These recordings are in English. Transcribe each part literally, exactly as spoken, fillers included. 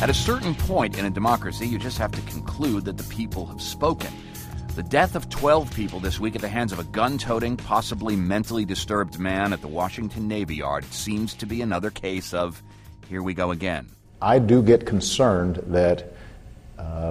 At a certain point in a democracy, you just have to conclude that the people have spoken. The death of twelve people this week at the hands of a gun-toting, possibly mentally disturbed man at the Washington Navy Yard seems to be another case of, here we go again. I do get concerned that uh,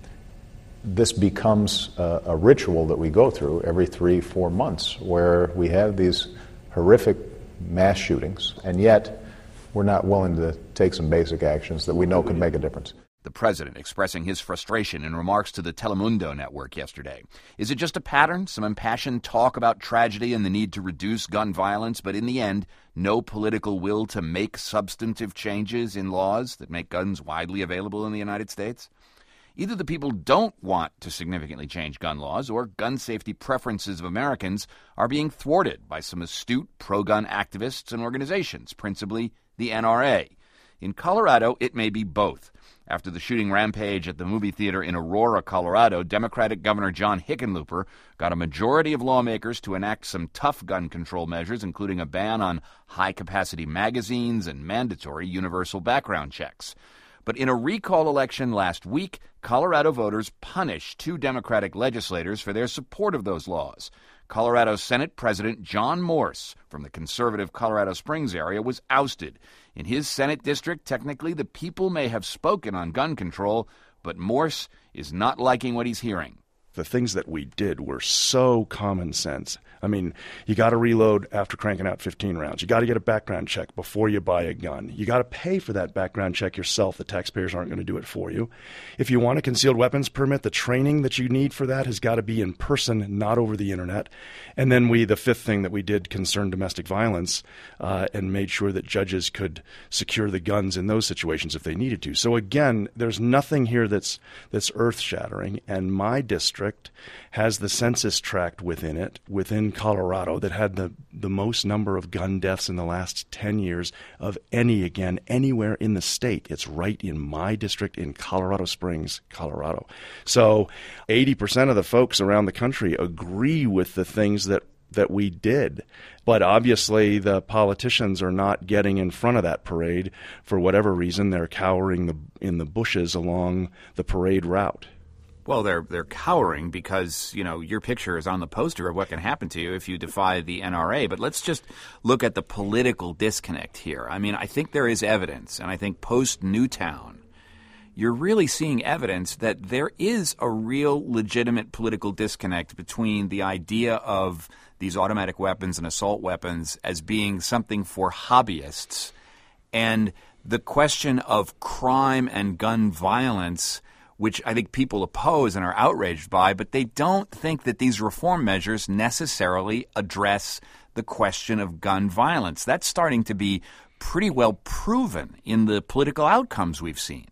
this becomes a, a ritual that we go through every three, four months, where we have these horrific mass shootings, and yet we're not willing to take some basic actions that we know could make a difference. The president expressing his frustration in remarks to the Telemundo network yesterday. Is it just a pattern, some impassioned talk about tragedy and the need to reduce gun violence, but in the end, no political will to make substantive changes in laws that make guns widely available in the United States? Either the people don't want to significantly change gun laws, or gun safety preferences of Americans are being thwarted by some astute pro-gun activists and organizations, principally the N R A. In Colorado, it may be both. After the shooting rampage at the movie theater in Aurora, Colorado, Democratic Governor John Hickenlooper got a majority of lawmakers to enact some tough gun control measures, including a ban on high-capacity magazines and mandatory universal background checks. But in a recall election last week, Colorado voters punished two Democratic legislators for their support of those laws. Colorado Senate President John Morse from the conservative Colorado Springs area was ousted. In his Senate district, technically, the people may have spoken on gun control, but Morse is not liking what he's hearing. The things that we did were so common sense. I mean, you got to reload after cranking out fifteen rounds. You got to get a background check before you buy a gun. You got to pay for that background check yourself. The taxpayers aren't going to do it for you. If you want a concealed weapons permit, the training that you need for that has got to be in person, not over the internet. And then we, the fifth thing that we did concerned domestic violence uh, and made sure that judges could secure the guns in those situations if they needed to. So again, there's nothing here that's that's earth-shattering. And my district has the census tract within it, within Colorado, that had the, the most number of gun deaths in the last ten years of any, again, anywhere in the state. It's right in my district in Colorado Springs, Colorado. So eighty percent of the folks around the country agree with the things that that we did. But obviously the politicians are not getting in front of that parade. For whatever reason, they're cowering the, in the bushes along the parade route. Well, they're they're cowering because, you know, your picture is on the poster of what can happen to you if you defy the N R A. But let's just look at the political disconnect here. I mean, I think there is evidence, and I think post-Newtown, you're really seeing evidence that there is a real legitimate political disconnect between the idea of these automatic weapons and assault weapons as being something for hobbyists and the question of crime and gun violence, which I think people oppose and are outraged by, but they don't think that these reform measures necessarily address the question of gun violence. That's starting to be pretty well proven in the political outcomes we've seen.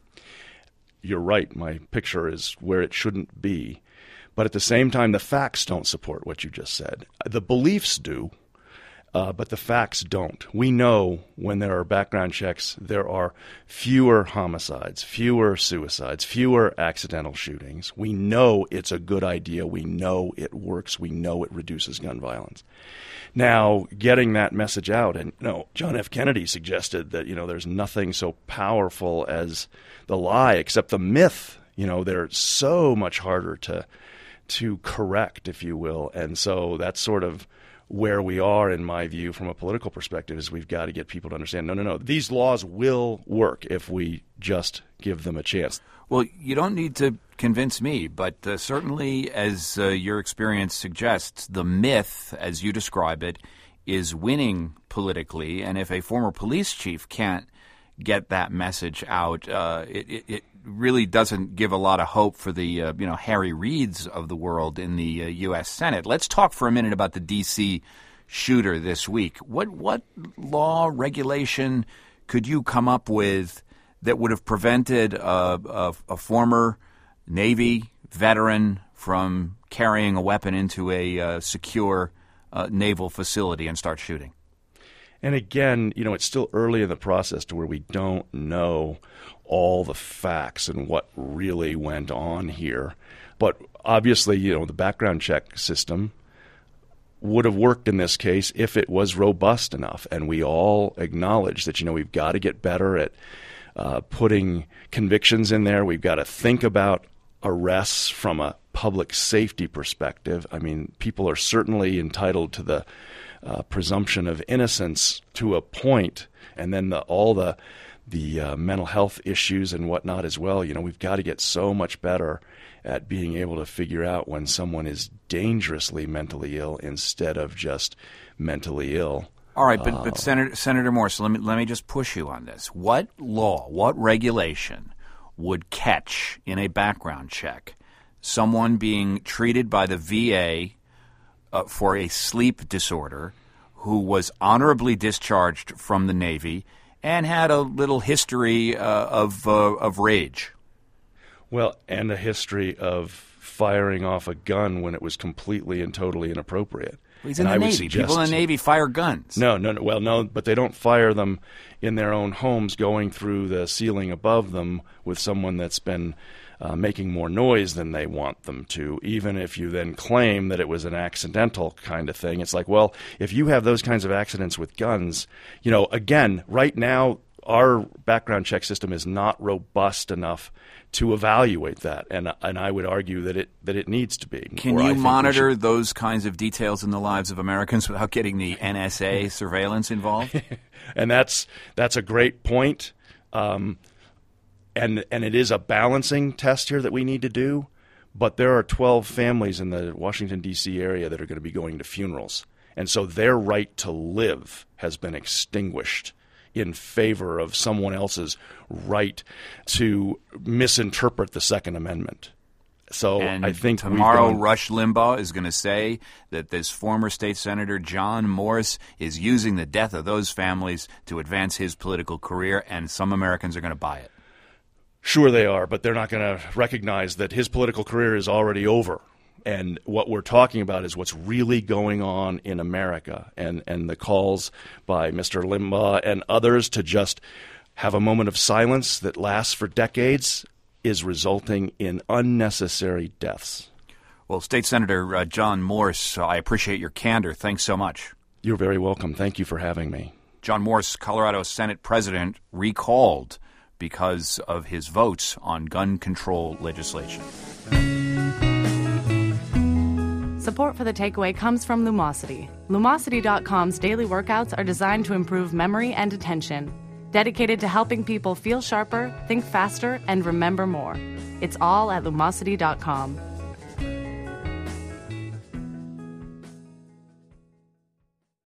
You're right. My picture is where it shouldn't be. But at the same time, the facts don't support what you just said. The beliefs do. Uh, but the facts don't. We know when there are background checks, there are fewer homicides, fewer suicides, fewer accidental shootings. We know it's a good idea. We know it works. We know it reduces gun violence. Now, getting that message out, and you know, John F. Kennedy suggested that, you know, there's nothing so powerful as the lie except the myth. You know, they're so much harder to to correct, if you will. And so that's sort of where we are, in my view, from a political perspective, is we've got to get people to understand, no, no, no, these laws will work if we just give them a chance. Well, you don't need to convince me, but uh, certainly, as uh, your experience suggests, the myth, as you describe it, is winning politically. And if a former police chief can't get that message out, uh, it, it, it really doesn't give a lot of hope for the uh, you know Harry Reids of the world in the uh, U S Senate. Let's talk for a minute about the D C shooter this week. What what law, regulation could you come up with that would have prevented a, a, a former Navy veteran from carrying a weapon into a uh, secure uh, naval facility and start shooting? And again, you know, it's still early in the process to where we don't know all the facts and what really went on here. But obviously, you know, the background check system would have worked in this case if it was robust enough. And we all acknowledge that, you know, we've got to get better at uh, putting convictions in there. We've got to think about arrests from a public safety perspective. I mean, people are certainly entitled to the uh, presumption of innocence to a point, and then the, all the the uh, mental health issues and whatnot as well. You know, we've got to get so much better at being able to figure out when someone is dangerously mentally ill instead of just mentally ill. All right, but, uh, but Senator, Senator Morse, let me, let me just push you on this. What law, what regulation would catch in a background check someone being treated by the V A uh, for a sleep disorder who was honorably discharged from the Navy and had a little history uh, of uh, of rage? Well, and a history of firing off a gun when it was completely and totally inappropriate. Well, he's in and the I Navy. People in the Navy fire guns. No, no, no. Well, no, but they don't fire them in their own homes going through the ceiling above them with someone that's been uh, making more noise than they want them to, even if you then claim that it was an accidental kind of thing. It's like, well, if you have those kinds of accidents with guns, you know, again, right now, our background check system is not robust enough to evaluate that, and and I would argue that it that it needs to be. Can you monitor those kinds of details in the lives of Americans without getting the N S A surveillance involved? And that's that's a great point, um, and and it is a balancing test here that we need to do. But there are twelve families in the Washington, D C area that are going to be going to funerals, and so their right to live has been extinguished in favor of someone else's right to misinterpret the Second Amendment. So and I think tomorrow gone... Rush Limbaugh is going to say that this former state senator John Morse is using the death of those families to advance his political career, and some Americans are going to buy it. Sure they are, but they're not going to recognize that his political career is already over. And what we're talking about is what's really going on in America, and, and the calls by Mister Limbaugh and others to just have a moment of silence that lasts for decades is resulting in unnecessary deaths. Well, State Senator uh, John Morse, I appreciate your candor. Thanks so much. You're very welcome. Thank you for having me. John Morse, Colorado Senate President, recalled because of his votes on gun control legislation. Support for The Takeaway comes from Lumosity. Lumosity dot com's daily workouts are designed to improve memory and attention, dedicated to helping people feel sharper, think faster, and remember more. It's all at Lumosity dot com.